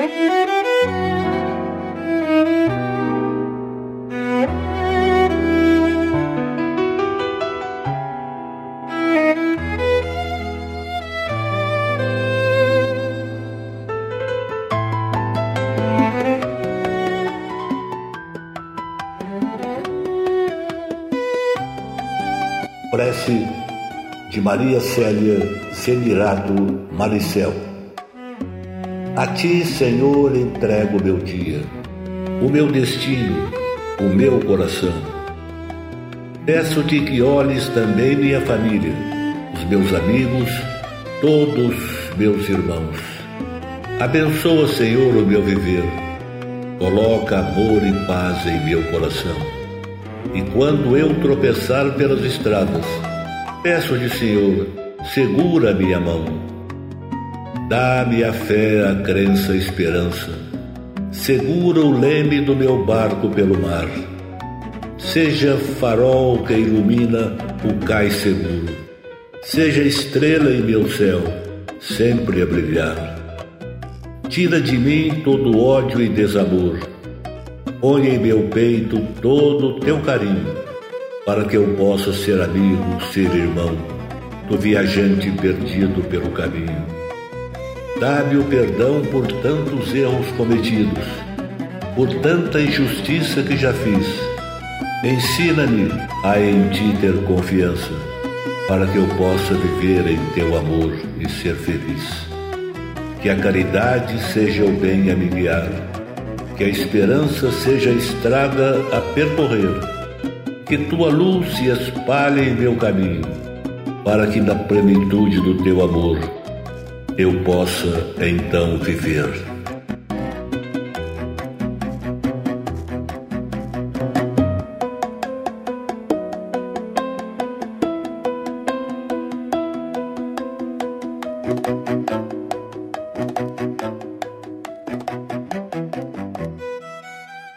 Prece de Maria Célia Zenirato Maricel. A ti, Senhor, entrego o meu dia, o meu destino, o meu coração. Peço-te que olhes também minha família, os meus amigos, todos meus irmãos. Abençoa, Senhor, o meu viver. Coloca amor e paz em meu coração. E quando eu tropeçar pelas estradas, peço-te, Senhor, segura minha mão. Dá-me a fé, a crença, a esperança. Segura o leme do meu barco pelo mar. Seja farol que ilumina o cais seguro. Seja estrela em meu céu, sempre a brilhar. Tira de mim todo ódio e desamor. Põe em meu peito todo o teu carinho, para que eu possa ser amigo, ser irmão, do viajante perdido pelo caminho. Dá-me o perdão por tantos erros cometidos, por tanta injustiça que já fiz. Ensina-me a em ti ter confiança, para que eu possa viver em teu amor e ser feliz. Que a caridade seja o bem a me guiar, que a esperança seja a estrada a percorrer, que tua luz se espalhe em meu caminho, para que na plenitude do teu amor eu possa então viver.